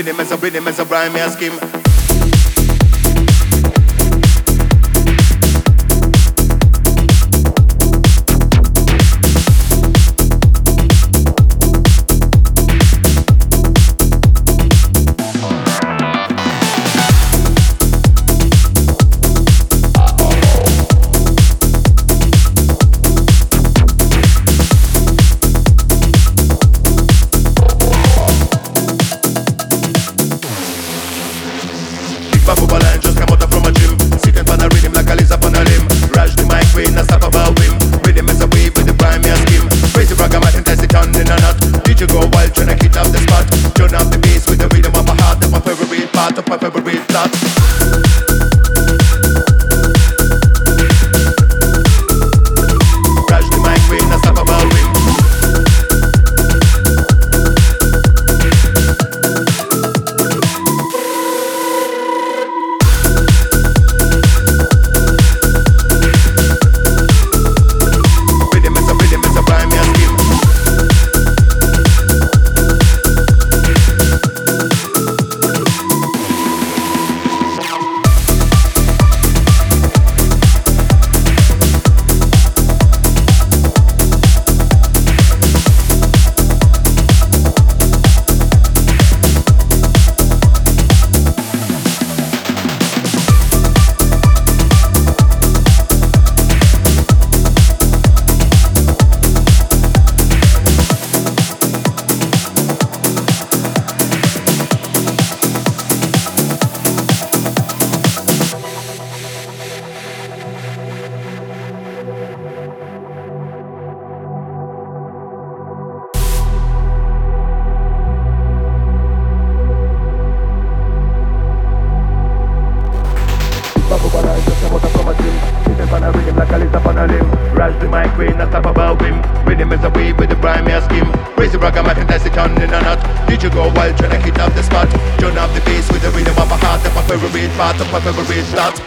rhythm as a rhyme, me a skim. Just come out from a gym, sitting on a rhythm like a lizard on a limb. Rush the mic, we not stop about him. Rhythm is a wave with the prime, me a skim. Crazy ragamuffin, test it on in a knot. DJ go wild, tryna hit up the spot. Turn up the bass with the rhythm of my heart. That's my favorite part of my favorite plot. Rush the mic, we not stop about him. Rush the mic, we not stop about him. Rhythm is a wave with the prime, me a skim. Crazy ragamuffin, test it on in a knot. DJ go wild, tryna hit up the spot. Turn up the bass with the rhythm of my heart. That's my favorite part of my favorite plot.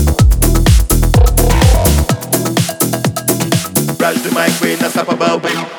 Rush the mic, we not stop about him.